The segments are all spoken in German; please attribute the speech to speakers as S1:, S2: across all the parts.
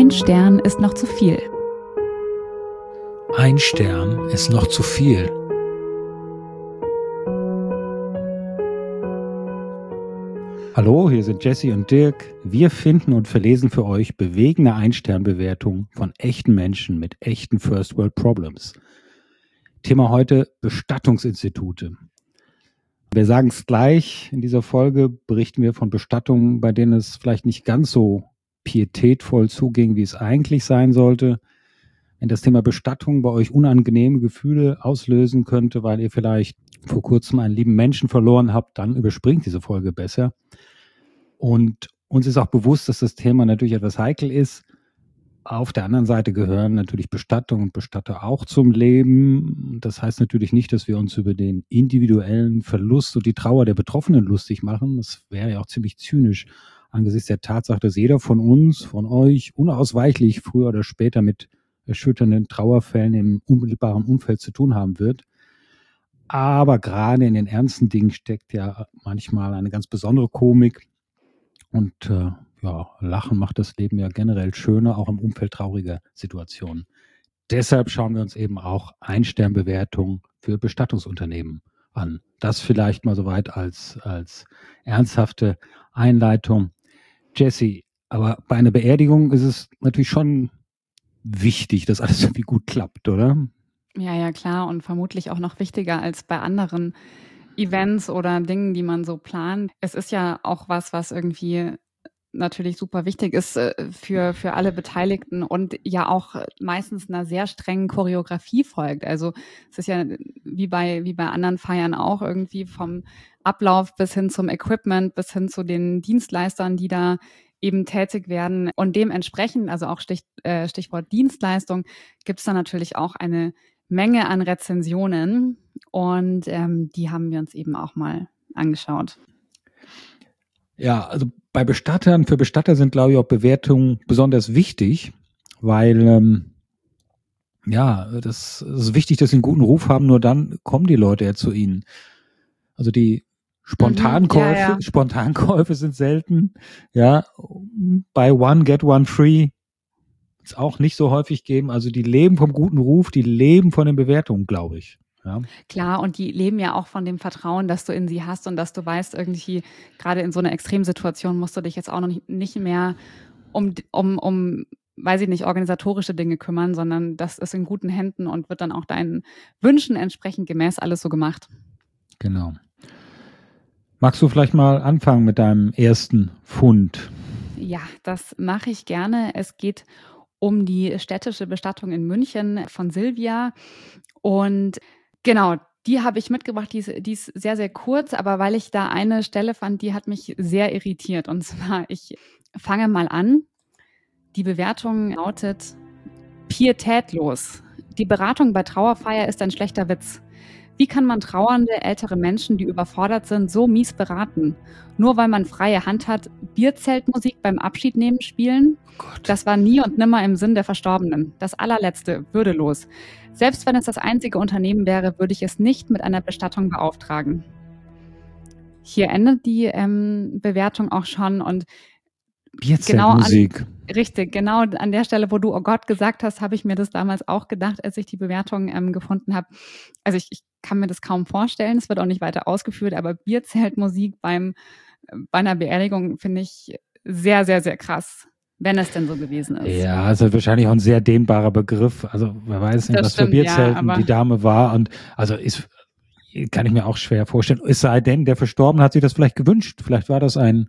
S1: Ein Stern ist noch zu viel.
S2: Ein Stern ist noch zu viel. Hallo, hier sind Jesse und Dirk. Wir finden und verlesen für euch bewegende Ein-Stern-Bewertungen von echten Menschen mit echten First World Problems. Thema heute: Bestattungsinstitute. Wir sagen es gleich, in dieser Folge berichten wir von Bestattungen, bei denen es vielleicht nicht ganz so pietätvoll zuging, wie es eigentlich sein sollte. Wenn das Thema Bestattung bei euch unangenehme Gefühle auslösen könnte, weil ihr vielleicht vor kurzem einen lieben Menschen verloren habt, dann überspringt diese Folge besser. Und uns ist auch bewusst, dass das Thema natürlich etwas heikel ist. Auf der anderen Seite gehören natürlich Bestattung und Bestatter auch zum Leben. Das heißt natürlich nicht, dass wir uns über den individuellen Verlust und die Trauer der Betroffenen lustig machen. Das wäre ja auch ziemlich zynisch angesichts der Tatsache, dass jeder von uns, von euch unausweichlich früher oder später mit erschütternden Trauerfällen im unmittelbaren Umfeld zu tun haben wird. Aber gerade in den ernsten Dingen steckt ja manchmal eine ganz besondere Komik. Und Lachen macht das Leben ja generell schöner, auch im Umfeld trauriger Situationen. Deshalb schauen wir uns eben auch Ein-Stern-Bewertungen für Bestattungsunternehmen an. Das vielleicht mal soweit als ernsthafte Einleitung. Jesse, aber bei einer Beerdigung ist es natürlich schon wichtig, dass alles irgendwie gut klappt, oder?
S1: Ja, klar. Und vermutlich auch noch wichtiger als bei anderen Events oder Dingen, die man so plant. Es ist ja auch was irgendwie natürlich super wichtig ist für alle Beteiligten und ja auch meistens einer sehr strengen Choreografie folgt. Also es ist ja wie bei anderen Feiern auch irgendwie vom Ablauf bis hin zum Equipment, bis hin zu den Dienstleistern, die da eben tätig werden. Und dementsprechend, also auch Stichwort Dienstleistung, gibt es da natürlich auch eine Menge an Rezensionen und die haben wir uns eben auch mal angeschaut.
S2: Ja, also für Bestatter sind, glaube ich, auch Bewertungen besonders wichtig, weil das ist wichtig, dass sie einen guten Ruf haben, nur dann kommen die Leute ja zu ihnen. Also die Spontankäufe sind selten. Ja, buy one, get one free. Ist auch nicht so häufig geben. Also die leben vom guten Ruf, die leben von den Bewertungen, glaube ich. Ja.
S1: Klar, und die leben ja auch von dem Vertrauen, das du in sie hast und dass du weißt, irgendwie gerade in so einer Extremsituation musst du dich jetzt auch noch nicht mehr um weiß ich nicht, organisatorische Dinge kümmern, sondern das ist in guten Händen und wird dann auch deinen Wünschen entsprechend gemäß alles so gemacht.
S2: Genau. Magst du vielleicht mal anfangen mit deinem ersten Fund?
S1: Ja, das mache ich gerne. Es geht um die städtische Bestattung in München von Silvia. Und genau, die habe ich mitgebracht. Die ist sehr, sehr kurz, aber weil ich da eine Stelle fand, die hat mich sehr irritiert. Und zwar, ich fange mal an. Die Bewertung lautet: pietätlos. Die Beratung bei Trauerfeier ist ein schlechter Witz. Wie kann man trauernde ältere Menschen, die überfordert sind, so mies beraten? Nur weil man freie Hand hat, Bierzeltmusik beim Abschiednehmen spielen? Das war nie und nimmer im Sinn der Verstorbenen. Das allerletzte, würdelos. Selbst wenn es das einzige Unternehmen wäre, würde ich es nicht mit einer Bestattung beauftragen. Hier endet die Bewertung auch schon und
S2: Bierzeltmusik.
S1: Genau an der Stelle, wo du "Oh Gott" gesagt hast, habe ich mir das damals auch gedacht, als ich die Bewertung gefunden habe. Also ich kann mir das kaum vorstellen, es wird auch nicht weiter ausgeführt, aber Bierzeltmusik bei einer Beerdigung finde ich sehr, sehr, sehr krass, wenn es denn so gewesen ist.
S2: Ja, also wahrscheinlich auch ein sehr dehnbarer Begriff. Also wer weiß nicht, was für Bierzelten die Dame war. Und also kann ich mir auch schwer vorstellen. Es sei denn, der Verstorbene hat sich das vielleicht gewünscht. Vielleicht war das ein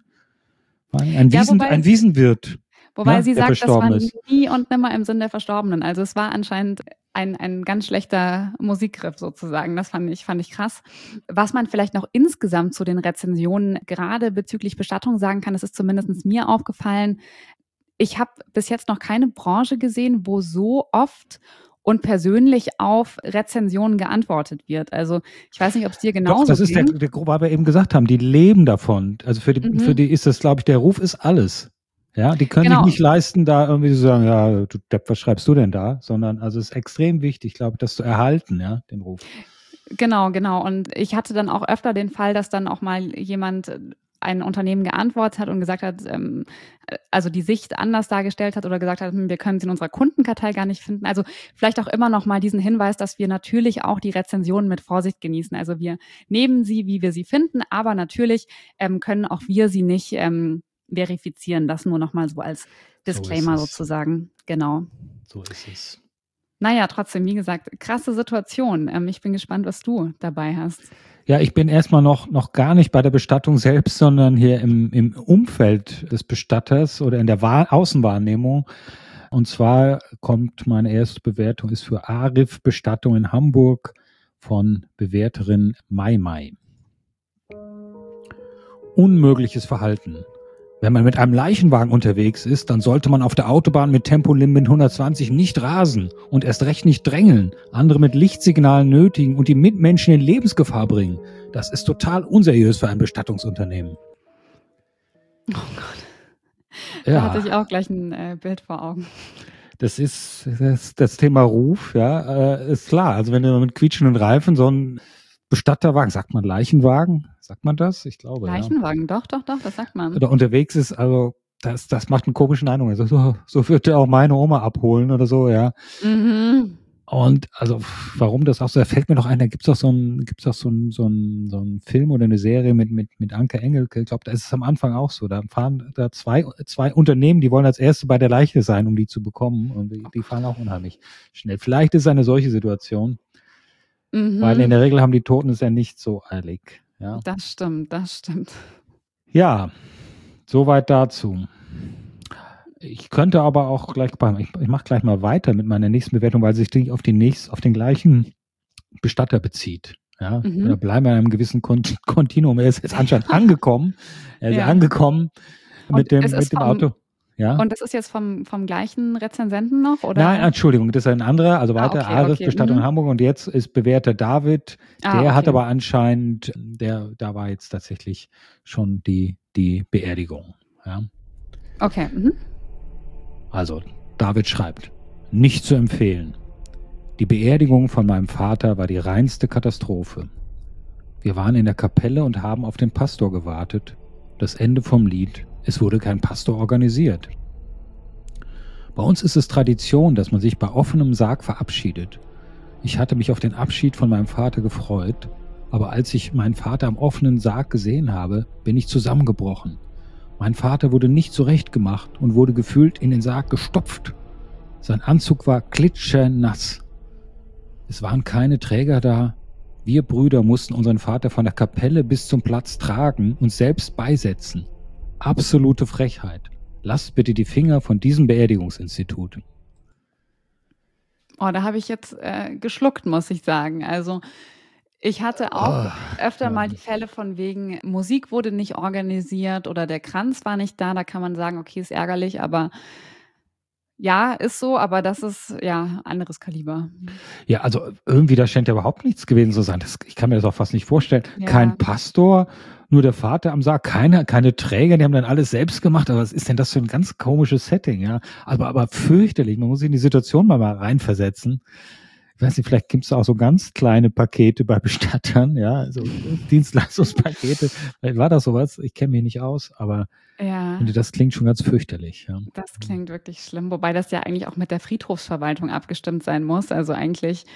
S2: Wiesenwirt.
S1: Wobei sie sagt, das war nie und nimmer im Sinn der Verstorbenen. Also es war anscheinend ein ganz schlechter Musikgriff sozusagen. Das fand ich krass. Was man vielleicht noch insgesamt zu den Rezensionen gerade bezüglich Bestattung sagen kann, das ist zumindest mir aufgefallen. Ich habe bis jetzt noch keine Branche gesehen, wo so oft und persönlich auf Rezensionen geantwortet wird. Also ich weiß nicht, ob es dir genauso geht.
S2: Doch, das ist der Grund, weil wir eben gesagt haben, die leben davon. Also für die ist das, glaube ich, der Ruf ist alles. Ja, die können sich nicht leisten, da irgendwie zu sagen, ja, du Depp, was schreibst du denn da? Sondern, also es ist extrem wichtig, glaube ich, das zu erhalten, ja, den Ruf.
S1: Genau. Und ich hatte dann auch öfter den Fall, dass dann auch mal jemand ein Unternehmen geantwortet hat und gesagt hat, also die Sicht anders dargestellt hat oder gesagt hat, wir können sie in unserer Kundenkartei gar nicht finden. Also vielleicht auch immer noch mal diesen Hinweis, dass wir natürlich auch die Rezensionen mit Vorsicht genießen. Also wir nehmen sie, wie wir sie finden, aber natürlich können auch wir sie nicht verifizieren. Das nur noch mal so als Disclaimer sozusagen. Genau.
S2: So ist es.
S1: Naja, trotzdem, wie gesagt, krasse Situation. Ich bin gespannt, was du dabei hast.
S2: Ja, ich bin erstmal noch gar nicht bei der Bestattung selbst, sondern hier im Umfeld des Bestatters oder in der Außenwahrnehmung. Und zwar kommt meine erste Bewertung, ist für Arif Bestattung in Hamburg von Bewerterin Mai Mai. Unmögliches Verhalten. Wenn man mit einem Leichenwagen unterwegs ist, dann sollte man auf der Autobahn mit Tempolimit 120 nicht rasen und erst recht nicht drängeln, andere mit Lichtsignalen nötigen und die Mitmenschen in Lebensgefahr bringen. Das ist total unseriös für ein Bestattungsunternehmen.
S1: Oh Gott. Da hatte ich auch gleich ein Bild vor Augen.
S2: Das ist das Thema Ruf, ja, ist klar. Also wenn du mit quietschenden Reifen so ein Bestatterwagen, sagt man Leichenwagen? Sagt man das? Ich glaube,
S1: Leichenwagen, ja. Doch, das sagt man.
S2: Oder unterwegs ist, also das macht einen komischen Eindruck. Also so wird der auch meine Oma abholen oder so, ja.
S1: Mhm.
S2: Und also warum das auch so, da fällt mir noch ein, da gibt's auch so ein Film oder eine Serie mit Anke Engelke. Ich glaube, da ist es am Anfang auch so. Da fahren da zwei Unternehmen, die wollen als Erste bei der Leiche sein, um die zu bekommen. Und die fahren auch unheimlich schnell. Vielleicht ist es eine solche Situation. Weil in der Regel haben die Toten es ja nicht so eilig. Ja.
S1: Das stimmt.
S2: Ja, soweit dazu. Ich könnte aber auch gleich, ich mache gleich mal weiter mit meiner nächsten Bewertung, weil sich die auf den gleichen Bestatter bezieht. Ja, da bleiben wir in einem gewissen Kontinuum. Er ist jetzt anscheinend angekommen. Mit dem Auto. Ja.
S1: Und das ist jetzt vom gleichen Rezensenten noch? Oder?
S2: Nein, Entschuldigung, das ist ein anderer, also weiter, Arif Bestattung in Hamburg und jetzt ist Bewerter David, der hat aber anscheinend, da war jetzt tatsächlich schon die Beerdigung. Ja.
S1: Okay.
S2: Also, David schreibt, nicht zu empfehlen. Die Beerdigung von meinem Vater war die reinste Katastrophe. Wir waren in der Kapelle und haben auf den Pastor gewartet. Das Ende vom Lied, es wurde kein Pastor organisiert. Bei uns ist es Tradition, dass man sich bei offenem Sarg verabschiedet. Ich hatte mich auf den Abschied von meinem Vater gefreut, aber als ich meinen Vater am offenen Sarg gesehen habe, bin ich zusammengebrochen. Mein Vater wurde nicht zurechtgemacht und wurde gefühlt in den Sarg gestopft. Sein Anzug war klitschenass. Es waren keine Träger da. Wir Brüder mussten unseren Vater von der Kapelle bis zum Platz tragen und selbst beisetzen. Absolute Frechheit. Lasst bitte die Finger von diesem Beerdigungsinstitut.
S1: Oh, da habe ich jetzt geschluckt, muss ich sagen. Also ich hatte auch öfter mal die Fälle von wegen, Musik wurde nicht organisiert oder der Kranz war nicht da. Da kann man sagen, okay, ist ärgerlich, aber ja, ist so, aber das ist ja anderes Kaliber.
S2: Ja, also irgendwie, da scheint ja überhaupt nichts gewesen zu sein. Ich kann mir das auch fast nicht vorstellen. Ja. Kein Pastor, nur der Vater am Sarg, keine Träger, die haben dann alles selbst gemacht. Aber was ist denn das für ein ganz komisches Setting, ja? Aber fürchterlich. Man muss sich in die Situation mal reinversetzen. Ich weiß nicht, vielleicht gibt es auch so ganz kleine Pakete bei Bestattern, ja, also Dienstleistungspakete. Vielleicht war das sowas, ich kenne mich nicht aus, aber das klingt schon ganz fürchterlich. Ja.
S1: Das klingt wirklich schlimm, wobei das ja eigentlich auch mit der Friedhofsverwaltung abgestimmt sein muss. Also eigentlich,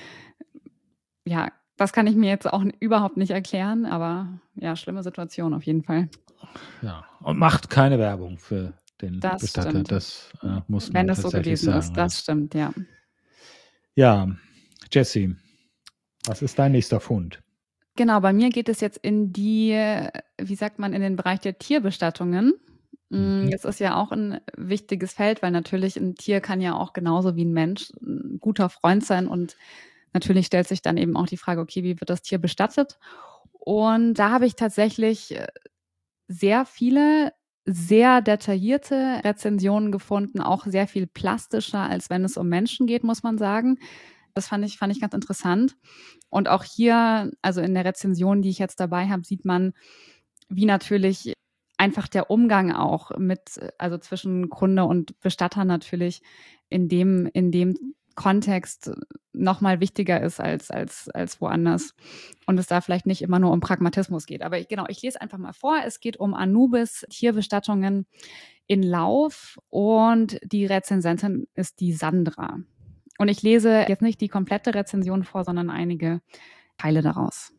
S1: ja, das kann ich mir jetzt auch überhaupt nicht erklären, aber ja, schlimme Situation auf jeden Fall.
S2: Ja, und macht keine Werbung für den
S1: das
S2: Bestatter,
S1: stimmt.
S2: Das muss man
S1: Wenn das
S2: tatsächlich
S1: so gewesen
S2: sagen.
S1: ist, das stimmt, ja.
S2: Ja, Jessie, was ist dein nächster Fund?
S1: Genau, bei mir geht es jetzt in die, wie sagt man, in den Bereich der Tierbestattungen. Das ist ja auch ein wichtiges Feld, weil natürlich ein Tier kann ja auch genauso wie ein Mensch ein guter Freund sein und natürlich stellt sich dann eben auch die Frage, okay, wie wird das Tier bestattet? Und da habe ich tatsächlich sehr viele, sehr detaillierte Rezensionen gefunden, auch sehr viel plastischer, als wenn es um Menschen geht, muss man sagen. Das fand ich ganz interessant. Und auch hier, also in der Rezension, die ich jetzt dabei habe, sieht man, wie natürlich einfach der Umgang auch also zwischen Kunde und Bestatter natürlich in dem Kontext nochmal wichtiger ist als woanders und es da vielleicht nicht immer nur um Pragmatismus geht. Aber ich lese einfach mal vor. Es geht um Anubis Tierbestattungen in Lauf und die Rezensentin ist die Sandra. Und ich lese jetzt nicht die komplette Rezension vor, sondern einige Teile daraus.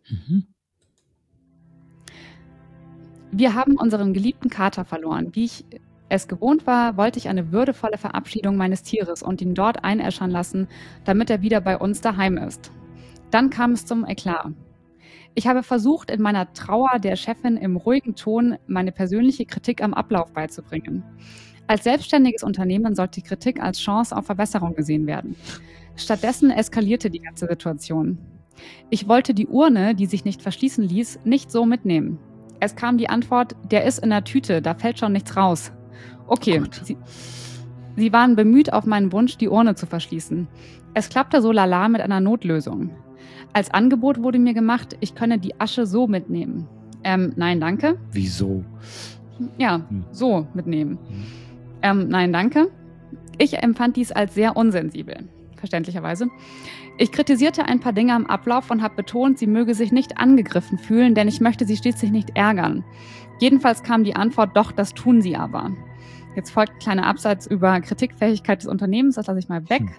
S1: Wir haben unseren geliebten Kater verloren. Wie ich es gewohnt war, wollte ich eine würdevolle Verabschiedung meines Tieres und ihn dort einäschern lassen, damit er wieder bei uns daheim ist. Dann kam es zum Eklat. Ich habe versucht, in meiner Trauer der Chefin im ruhigen Ton meine persönliche Kritik am Ablauf beizubringen. Als selbstständiges Unternehmen sollte die Kritik als Chance auf Verbesserung gesehen werden. Stattdessen eskalierte die ganze Situation. Ich wollte die Urne, die sich nicht verschließen ließ, nicht so mitnehmen. Es kam die Antwort, der ist in der Tüte, da fällt schon nichts raus. Okay, sie waren bemüht, auf meinen Wunsch, die Urne zu verschließen. Es klappte so lala mit einer Notlösung. Als Angebot wurde mir gemacht, ich könne die Asche so mitnehmen. Nein, danke.
S2: Wieso?
S1: Ja, so mitnehmen. Nein, danke. Ich empfand dies als sehr unsensibel, verständlicherweise. Ich kritisierte ein paar Dinge am Ablauf und habe betont, sie möge sich nicht angegriffen fühlen, denn ich möchte sie schließlich nicht ärgern. Jedenfalls kam die Antwort, doch, das tun sie aber. Jetzt folgt ein kleiner Absatz über Kritikfähigkeit des Unternehmens, das lasse ich mal weg.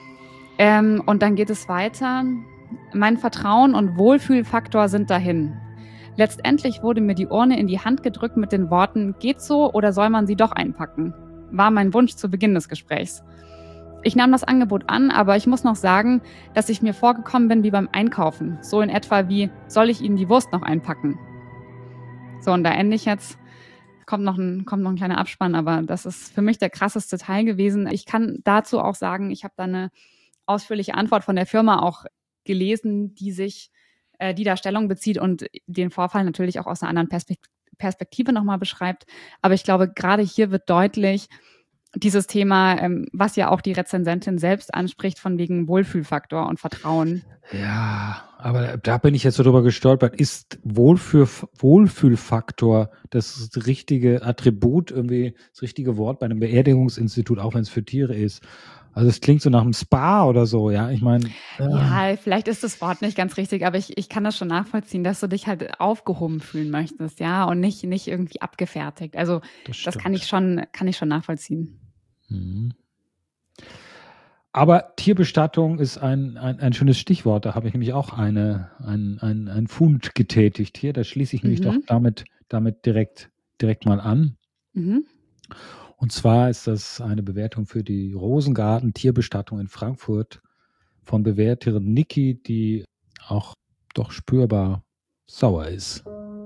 S1: Und dann geht es weiter. Mein Vertrauen und Wohlfühlfaktor sind dahin. Letztendlich wurde mir die Urne in die Hand gedrückt mit den Worten, geht so oder soll man sie doch einpacken? War mein Wunsch zu Beginn des Gesprächs. Ich nahm das Angebot an, aber ich muss noch sagen, dass ich mir vorgekommen bin wie beim Einkaufen. So in etwa wie, soll ich Ihnen die Wurst noch einpacken? So, und da ende ich jetzt. Kommt noch ein kleiner Abspann, aber das ist für mich der krasseste Teil gewesen. Ich kann dazu auch sagen, ich habe da eine ausführliche Antwort von der Firma auch gelesen, die da Stellung bezieht und den Vorfall natürlich auch aus einer anderen Perspektive nochmal beschreibt. Aber ich glaube, gerade hier wird deutlich, dieses Thema, was ja auch die Rezensentin selbst anspricht, von wegen Wohlfühlfaktor und Vertrauen.
S2: Ja, aber da bin ich jetzt so drüber gestolpert. Ist Wohlfühlfaktor das richtige Attribut, irgendwie das richtige Wort bei einem Beerdigungsinstitut, auch wenn es für Tiere ist? Also es klingt so nach einem Spa oder so, ja. Ich meine.
S1: Ja, vielleicht ist das Wort nicht ganz richtig, aber ich kann das schon nachvollziehen, dass du dich halt aufgehoben fühlen möchtest, ja, und nicht irgendwie abgefertigt. Also das kann ich schon nachvollziehen.
S2: Mhm. Aber Tierbestattung ist ein schönes Stichwort. Da habe ich nämlich auch einen Fund getätigt hier. Da schließe ich nämlich doch damit direkt mal an. Und zwar ist das eine Bewertung für die Rosengarten Tierbestattung in Frankfurt von Bewerterin Niki, die auch doch spürbar sauer ist.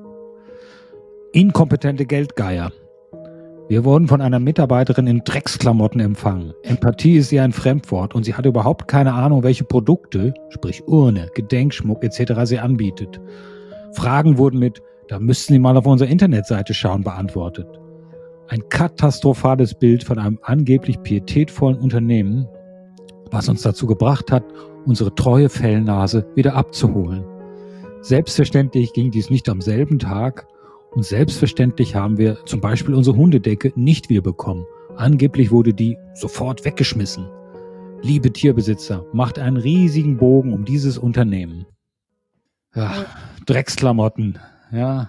S2: Inkompetente Geldgeier. Wir wurden von einer Mitarbeiterin in Drecksklamotten empfangen. Empathie ist ihr ein Fremdwort und sie hatte überhaupt keine Ahnung, welche Produkte, sprich Urne, Gedenkschmuck etc. sie anbietet. Fragen wurden mit, da müssten Sie mal auf unsere Internetseite schauen, beantwortet. Ein katastrophales Bild von einem angeblich pietätvollen Unternehmen, was uns dazu gebracht hat, unsere treue Fellnase wieder abzuholen. Selbstverständlich ging dies nicht am selben Tag und selbstverständlich haben wir zum Beispiel unsere Hundedecke nicht wiederbekommen. Angeblich wurde die sofort weggeschmissen. Liebe Tierbesitzer, macht einen riesigen Bogen um dieses Unternehmen. Ja, Drecksklamotten. Ja,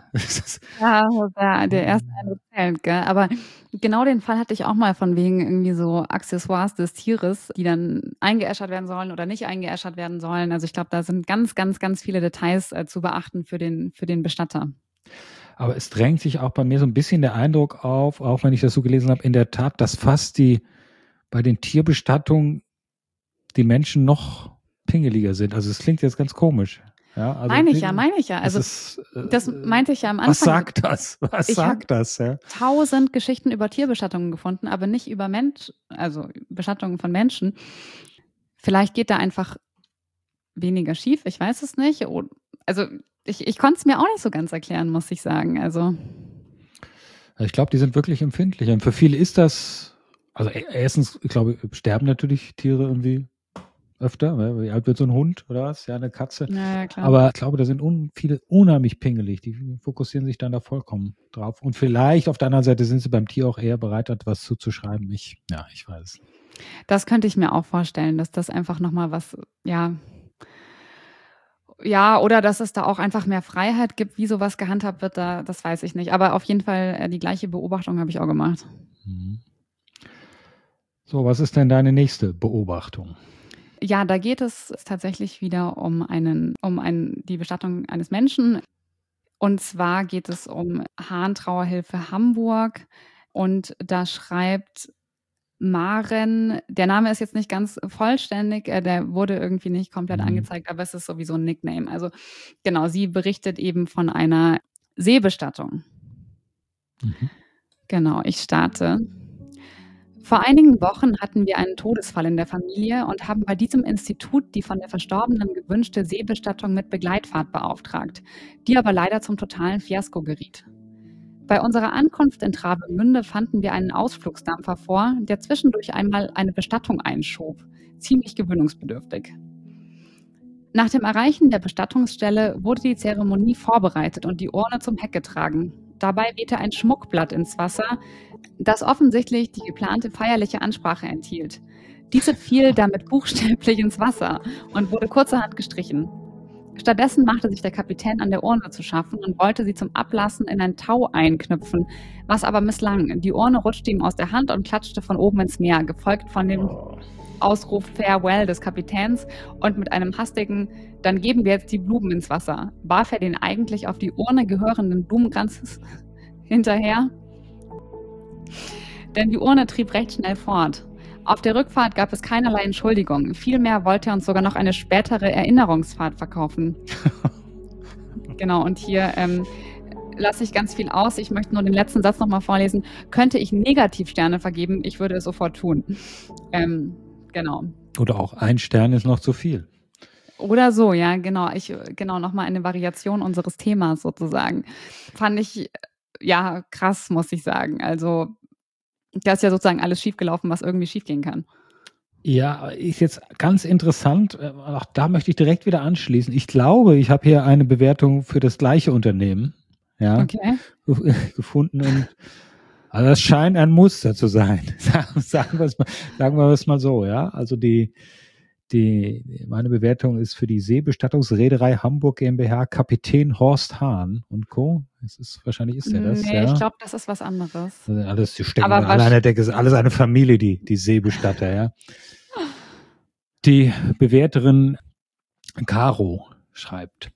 S1: ja, der erste Eindruck zählt, gell? Aber genau den Fall hatte ich auch mal von wegen irgendwie so Accessoires des Tieres, die dann eingeäschert werden sollen oder nicht eingeäschert werden sollen. Also ich glaube, da sind ganz, ganz, ganz viele Details zu beachten für den Bestatter.
S2: Aber es drängt sich auch bei mir so ein bisschen der Eindruck auf, auch wenn ich das so gelesen habe, in der Tat, dass fast bei den Tierbestattungen die Menschen noch pingeliger sind. Also es klingt jetzt ganz komisch. Ja, also
S1: meine ich ja. Also das meinte ich ja am Anfang.
S2: Was sagt das? Ich habe
S1: 1000 Geschichten über Tierbestattungen gefunden, aber nicht über also Bestattungen von Menschen. Vielleicht geht da einfach weniger schief, ich weiß es nicht. Also ich konnte es mir auch nicht so ganz erklären, muss ich sagen. Also
S2: ich glaube, die sind wirklich empfindlich. Und für viele ist das, also erstens, ich glaube, sterben natürlich Tiere irgendwie öfter. Wie alt wird so ein Hund oder was? Ja, eine Katze.
S1: Ja, klar.
S2: Aber ich glaube, da sind viele unheimlich pingelig. Die fokussieren sich dann da vollkommen drauf. Und vielleicht auf der anderen Seite sind sie beim Tier auch eher bereit, etwas zuzuschreiben. Ich weiß.
S1: Das könnte ich mir auch vorstellen, dass das einfach nochmal was, ja, oder dass es da auch einfach mehr Freiheit gibt, wie sowas gehandhabt wird, das weiß ich nicht. Aber auf jeden Fall die gleiche Beobachtung habe ich auch gemacht.
S2: Mhm. So, was ist denn deine nächste Beobachtung?
S1: Ja, da geht es tatsächlich wieder um die Bestattung eines Menschen. Und zwar geht es um Hahn-Trauerhilfe Hamburg. Und da schreibt Maren, der Name ist jetzt nicht ganz vollständig, der wurde irgendwie nicht komplett angezeigt, aber es ist sowieso ein Nickname. Also genau, sie berichtet eben von einer Seebestattung. Genau, ich starte. Vor einigen Wochen hatten wir einen Todesfall in der Familie und haben bei diesem Institut die von der Verstorbenen gewünschte Seebestattung mit Begleitfahrt beauftragt, die aber leider zum totalen Fiasko geriet. Bei unserer Ankunft in Travemünde fanden wir einen Ausflugsdampfer vor, der zwischendurch einmal eine Bestattung einschob. Ziemlich gewöhnungsbedürftig. Nach dem Erreichen der Bestattungsstelle wurde die Zeremonie vorbereitet und die Urne zum Heck getragen. Dabei wehte ein Schmuckblatt ins Wasser, das offensichtlich die geplante feierliche Ansprache enthielt. Diese fiel damit buchstäblich ins Wasser und wurde kurzerhand gestrichen. Stattdessen machte sich der Kapitän an der Urne zu schaffen und wollte sie zum Ablassen in ein Tau einknüpfen, was aber misslang. Die Urne rutschte ihm aus der Hand und klatschte von oben ins Meer, gefolgt von dem Ausruf Farewell des Kapitäns und mit einem hastigen Dann geben wir jetzt die Blumen ins Wasser, warf er den eigentlich auf die Urne gehörenden Blumenkranz hinterher. Denn die Urne trieb recht schnell fort. Auf der Rückfahrt gab es keinerlei Entschuldigung. Vielmehr wollte er uns sogar noch eine spätere Erinnerungsfahrt verkaufen. Genau, und hier lasse ich ganz viel aus. Ich möchte nur den letzten Satz nochmal vorlesen. Könnte ich Negativsterne vergeben, ich würde es sofort tun. Genau.
S2: Oder auch 1 Stern ist noch zu viel.
S1: Oder so, ja, genau. Nochmal eine Variation unseres Themas sozusagen. Fand ich, ja, krass, muss ich sagen. Also, da ist ja sozusagen alles schiefgelaufen, was irgendwie schiefgehen kann.
S2: Ja, ist jetzt ganz interessant. Auch da möchte ich direkt wieder anschließen. Ich glaube, ich habe hier eine Bewertung für das gleiche Unternehmen, ja, gefunden. Und also das scheint ein Muster zu sein. Sagen wir es mal so, ja. Also meine Bewertung ist für die Seebestattungsreederei Hamburg GmbH Kapitän Horst Hahn und Co. Wahrscheinlich ist er das.
S1: Nee,
S2: ja.
S1: Ich glaube, das ist was anderes.
S2: Also die stecken alle an der Decke, ist alles eine Familie, die Seebestatter, ja. Die Bewerterin Caro schreibt: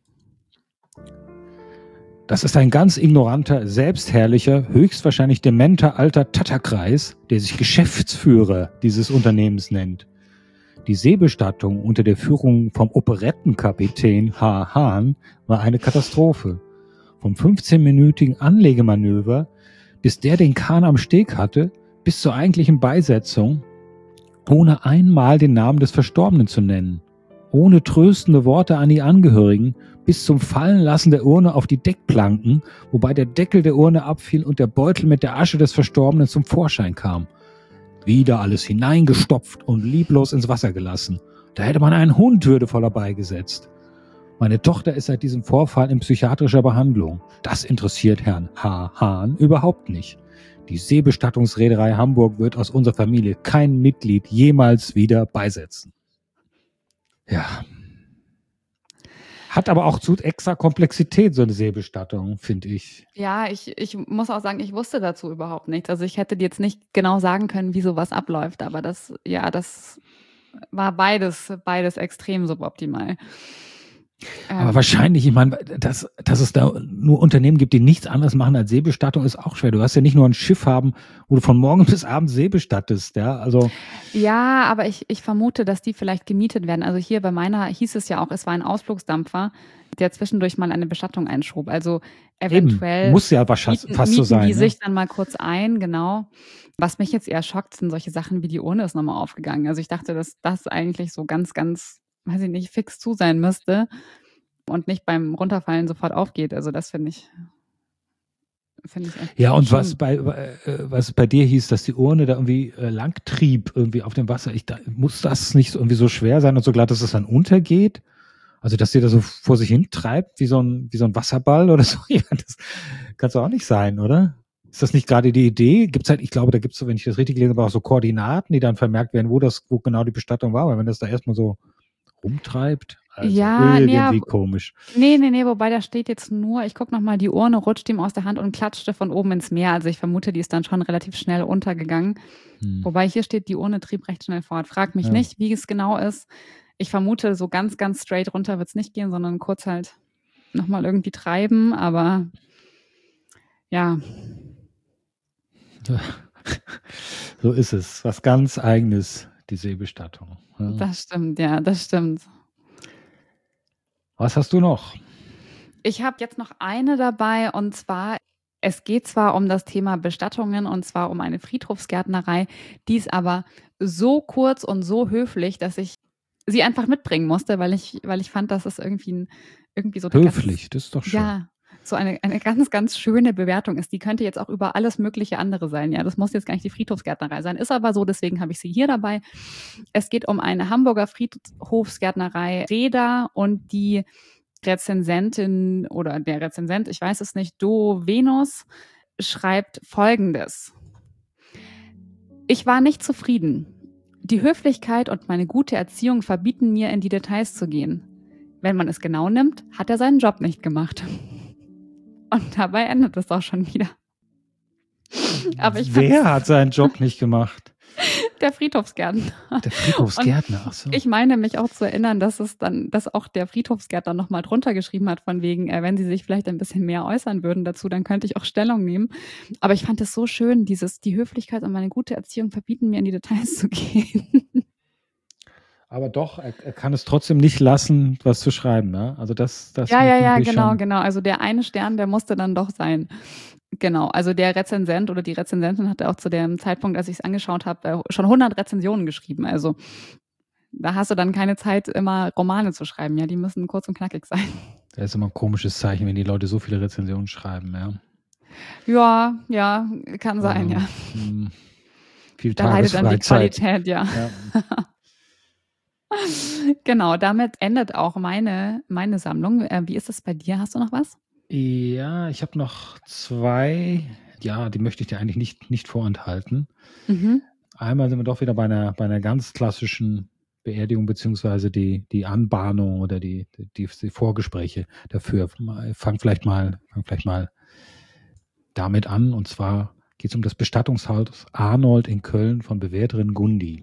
S2: Das ist ein ganz ignoranter, selbstherrlicher, höchstwahrscheinlich dementer alter Tatterkreis, der sich Geschäftsführer dieses Unternehmens nennt. Die Seebestattung unter der Führung vom Operettenkapitän H. Hahn war eine Katastrophe. Vom 15-minütigen Anlegemanöver, bis der den Kahn am Steg hatte, bis zur eigentlichen Beisetzung, ohne einmal den Namen des Verstorbenen zu nennen, ohne tröstende Worte an die Angehörigen, bis zum Fallenlassen der Urne auf die Deckplanken, wobei der Deckel der Urne abfiel und der Beutel mit der Asche des Verstorbenen zum Vorschein kam. Wieder alles hineingestopft und lieblos ins Wasser gelassen. Da hätte man einen Hund würdevoller beigesetzt. Meine Tochter ist seit diesem Vorfall in psychiatrischer Behandlung. Das interessiert Herrn H. Hahn überhaupt nicht. Die Seebestattungsreederei Hamburg wird aus unserer Familie kein Mitglied jemals wieder beisetzen. Ja. Hat aber auch zu extra Komplexität, so eine Seebestattung, finde ich.
S1: Ja, ich muss auch sagen, ich wusste dazu überhaupt nichts. Also ich hätte dir jetzt nicht genau sagen können, wie sowas abläuft, aber das war beides extrem suboptimal.
S2: Aber wahrscheinlich, ich meine, dass es da nur Unternehmen gibt, die nichts anderes machen als Seebestattung, ist auch schwer. Du hast ja nicht nur ein Schiff haben, wo du von morgen bis abends seebestattest, ja, also.
S1: Ja, aber ich vermute, dass die vielleicht gemietet werden. Also hier bei meiner hieß es ja auch, es war ein Ausflugsdampfer, der zwischendurch mal eine Bestattung einschob. Also eventuell
S2: eben, muss ja fast so sein.
S1: Die sich dann mal kurz ein, genau. Was mich jetzt eher schockt, sind solche Sachen wie die Urne ist nochmal aufgegangen. Also ich dachte, dass das eigentlich so ganz, ganz, weiß ich nicht, fix zu sein müsste und nicht beim Runterfallen sofort aufgeht. Also das finde ich echt.
S2: Ja, und was bei dir hieß, dass die Urne da irgendwie lang trieb, irgendwie auf dem Wasser. Muss das nicht irgendwie so schwer sein und so glatt, dass es dann untergeht? Also, dass die da so vor sich hin treibt, wie so ein Wasserball oder so? Ja, das kann es auch nicht sein, oder? Ist das nicht gerade die Idee? Gibt's halt, ich glaube, da gibt es so, wenn ich das richtig gelesen habe, auch so Koordinaten, die dann vermerkt werden, wo genau die Bestattung war, weil wenn das da erstmal so rumtreibt, also
S1: Ja, ne, ja,
S2: irgendwie komisch.
S1: ne, wobei da steht jetzt nur, ich gucke noch mal, die Urne rutscht ihm aus der Hand und klatschte von oben ins Meer. Also, ich vermute, die ist dann schon relativ schnell untergegangen. Wobei hier steht, die Urne trieb recht schnell fort. Frag mich
S2: Ja.
S1: nicht, wie es genau ist. Ich vermute, so ganz, ganz straight runter wird's nicht gehen, sondern kurz halt noch mal irgendwie treiben, aber ja.
S2: So ist es. Was ganz Eigenes, die Seebestattung. Ja.
S1: Das stimmt, ja, das stimmt.
S2: Was hast du noch?
S1: Ich habe jetzt noch eine dabei und zwar, es geht zwar um das Thema Bestattungen und zwar um eine Friedhofsgärtnerei, die ist aber so kurz und so höflich, dass ich sie einfach mitbringen musste, weil ich fand, das ist irgendwie so eine
S2: Höflich, das ist doch schön.
S1: ja, so eine ganz, ganz schöne Bewertung ist. Die könnte jetzt auch über alles mögliche andere sein. Ja, das muss jetzt gar nicht die Friedhofsgärtnerei sein, ist aber so, deswegen habe ich sie hier dabei. Es geht um eine Hamburger Friedhofsgärtnerei Reda und die Rezensentin oder der Rezensent, ich weiß es nicht, Do Venus, schreibt Folgendes. Ich war nicht zufrieden. Die Höflichkeit und meine gute Erziehung verbieten mir, in die Details zu gehen. Wenn man es genau nimmt, hat er seinen Job nicht gemacht. Und dabei endet es auch schon wieder. Aber
S2: Wer hat seinen Job nicht gemacht?
S1: Der Friedhofsgärtner.
S2: Der Friedhofsgärtner, ach so.
S1: Ich meine mich auch zu erinnern, dass auch der Friedhofsgärtner nochmal drunter geschrieben hat, von wegen, wenn sie sich vielleicht ein bisschen mehr äußern würden dazu, dann könnte ich auch Stellung nehmen. Aber ich fand es so schön, die Höflichkeit und meine gute Erziehung verbieten mir, in die Details zu gehen.
S2: Aber doch, er kann es trotzdem nicht lassen, was zu schreiben, ne? Also das
S1: Ja, genau. Also der eine Stern, der musste dann doch sein. Genau, also der Rezensent oder die Rezensentin hatte auch zu dem Zeitpunkt, als ich es angeschaut habe, schon 100 Rezensionen geschrieben. Also da hast du dann keine Zeit, immer Romane zu schreiben. Ja, die müssen kurz und knackig sein.
S2: Das ist immer ein komisches Zeichen, wenn die Leute so viele Rezensionen schreiben, ja.
S1: Ja, kann sein, ja.
S2: Viel
S1: Da leidet dann die
S2: Tagesfreizeit.
S1: Qualität, ja. Genau, damit endet auch meine Sammlung. Wie ist es bei dir? Hast du noch was?
S2: Ja, ich habe noch 2. Ja, die möchte ich dir eigentlich nicht vorenthalten. Einmal sind wir doch wieder bei einer ganz klassischen Beerdigung beziehungsweise die Anbahnung oder die Vorgespräche dafür. Fang vielleicht mal damit an. Und zwar geht es um das Bestattungshaus Arnold in Köln von Bewährterin Gundi.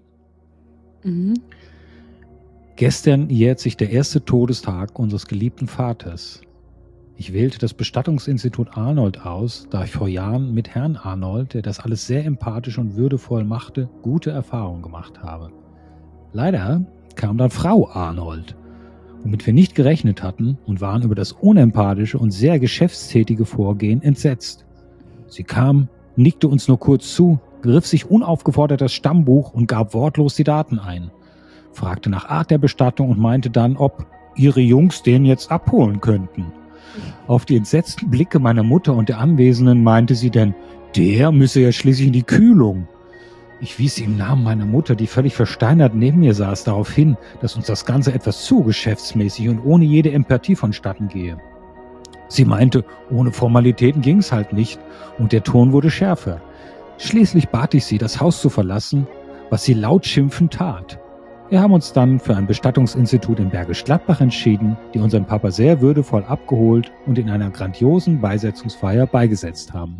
S2: Gestern jährt sich der erste Todestag unseres geliebten Vaters. Ich wählte das Bestattungsinstitut Arnold aus, da ich vor Jahren mit Herrn Arnold, der das alles sehr empathisch und würdevoll machte, gute Erfahrungen gemacht habe. Leider kam dann Frau Arnold, womit wir nicht gerechnet hatten und waren über das unempathische und sehr geschäftstätige Vorgehen entsetzt. Sie kam, nickte uns nur kurz zu, griff sich unaufgefordert das Stammbuch und gab wortlos die Daten ein, fragte nach Art der Bestattung und meinte dann, ob ihre Jungs den jetzt abholen könnten. Auf die entsetzten Blicke meiner Mutter und der Anwesenden meinte sie denn, der müsse ja schließlich in die Kühlung. Ich wies sie im Namen meiner Mutter, die völlig versteinert neben mir saß, darauf hin, dass uns das Ganze etwas zu geschäftsmäßig und ohne jede Empathie vonstatten gehe. Sie meinte, ohne Formalitäten ging's halt nicht und der Ton wurde schärfer. Schließlich bat ich sie, das Haus zu verlassen, was sie laut schimpfend tat. Wir haben uns dann für ein Bestattungsinstitut in Bergisch Gladbach entschieden, die unseren Papa sehr würdevoll abgeholt und in einer grandiosen Beisetzungsfeier beigesetzt haben.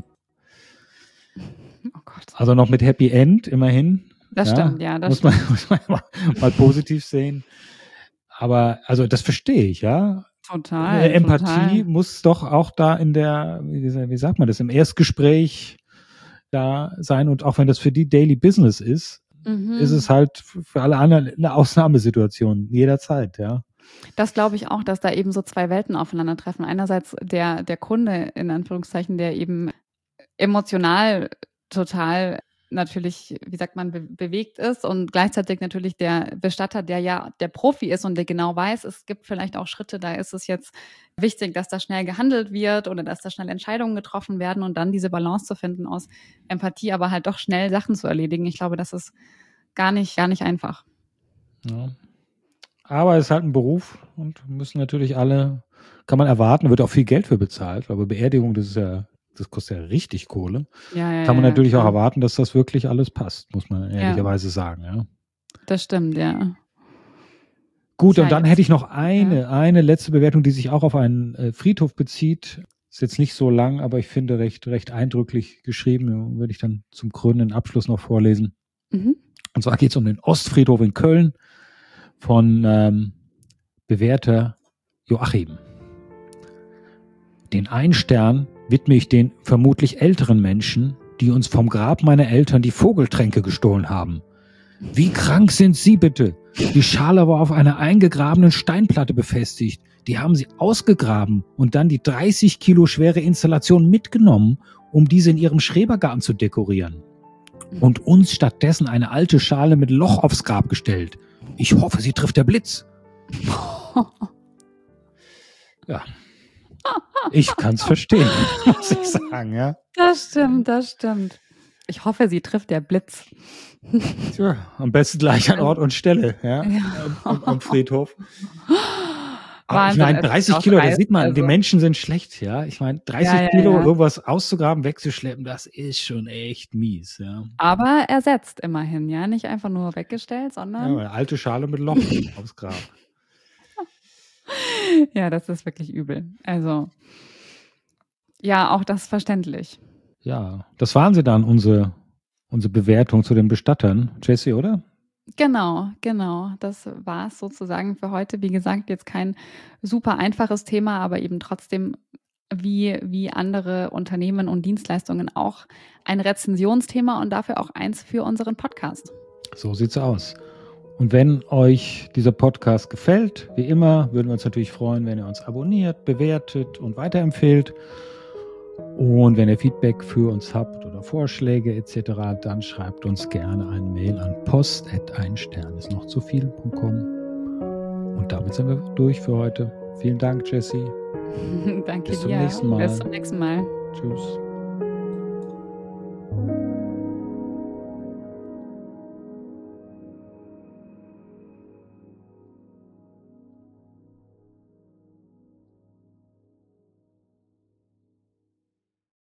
S1: Oh Gott.
S2: Also noch mit Happy End, immerhin.
S1: Das stimmt, ja.
S2: Muss man mal positiv sehen. Aber, also das verstehe ich, ja.
S1: Total.
S2: Empathie muss doch auch da in der, wie sagt man das, im Erstgespräch da sein. Und auch wenn das für die Daily Business ist, ist es halt für alle anderen eine Ausnahmesituation, jederzeit, ja.
S1: Das glaube ich auch, dass da eben so zwei Welten aufeinandertreffen. Einerseits der Kunde, in Anführungszeichen, der eben emotional total natürlich, wie sagt man, bewegt ist und gleichzeitig natürlich der Bestatter, der ja der Profi ist und der genau weiß, es gibt vielleicht auch Schritte, da ist es jetzt wichtig, dass da schnell gehandelt wird oder dass da schnell Entscheidungen getroffen werden und dann diese Balance zu finden aus Empathie, aber halt doch schnell Sachen zu erledigen. Ich glaube, das ist gar nicht einfach.
S2: Ja. Aber es ist halt ein Beruf und müssen natürlich alle, kann man erwarten, wird auch viel Geld für bezahlt, aber Beerdigung, das ist ja das kostet ja richtig Kohle,
S1: Ja,
S2: kann man natürlich auch
S1: klar.
S2: erwarten, dass das wirklich alles passt, muss man ehrlicherweise sagen. Ja.
S1: Das stimmt, ja.
S2: Gut,
S1: Tja,
S2: und dann hätte ich
S1: jetzt,
S2: noch
S1: ja.
S2: eine letzte Bewertung, die sich auch auf einen Friedhof bezieht. Ist jetzt nicht so lang, aber ich finde recht eindrücklich geschrieben. Würde ich dann zum krönenden Abschluss noch vorlesen.
S1: Mhm.
S2: Und zwar geht es um den Ostfriedhof in Köln von Bewerter Joachim. Den einen Stern widme ich den vermutlich älteren Menschen, die uns vom Grab meiner Eltern die Vogeltränke gestohlen haben. Wie krank sind Sie bitte? Die Schale war auf einer eingegrabenen Steinplatte befestigt. Die haben sie ausgegraben und dann die 30 Kilo schwere Installation mitgenommen, um diese in ihrem Schrebergarten zu dekorieren. Und uns stattdessen eine alte Schale mit Loch aufs Grab gestellt. Ich hoffe, sie trifft der Blitz. Ja. Ich kann es verstehen, muss ich sagen, ja.
S1: Das stimmt. Ich hoffe, sie trifft der Blitz.
S2: Tja, am besten gleich an Ort und Stelle, ja, am Friedhof. Aber ich meine, 30 Kilo, da sieht man, die Menschen sind schlecht, ja. Ich meine, 30 Kilo irgendwas auszugraben, wegzuschleppen, das ist schon echt mies, ja.
S1: Aber ersetzt immerhin, ja. Nicht einfach nur weggestellt, sondern.
S2: Ja, eine alte Schale mit Loch aufs Grab.
S1: Ja, das ist wirklich übel. Also, ja, auch das verständlich.
S2: Ja, das waren sie dann, unsere Bewertung zu den Bestattern, Jessie, oder?
S1: Genau. Das war es sozusagen für heute. Wie gesagt, jetzt kein super einfaches Thema, aber eben trotzdem wie andere Unternehmen und Dienstleistungen auch ein Rezensionsthema und dafür auch eins für unseren Podcast.
S2: So sieht's aus. Und wenn euch dieser Podcast gefällt, wie immer, würden wir uns natürlich freuen, wenn ihr uns abonniert, bewertet und weiterempfehlt. Und wenn ihr Feedback für uns habt oder Vorschläge etc., dann schreibt uns gerne eine Mail an post@einstern-ist-noch-zu-viel.com. Und damit sind wir durch für heute. Vielen Dank, Jessie.
S1: Danke
S2: Bis zum
S1: dir.
S2: nächsten Mal.
S1: Bis zum nächsten Mal.
S2: Tschüss.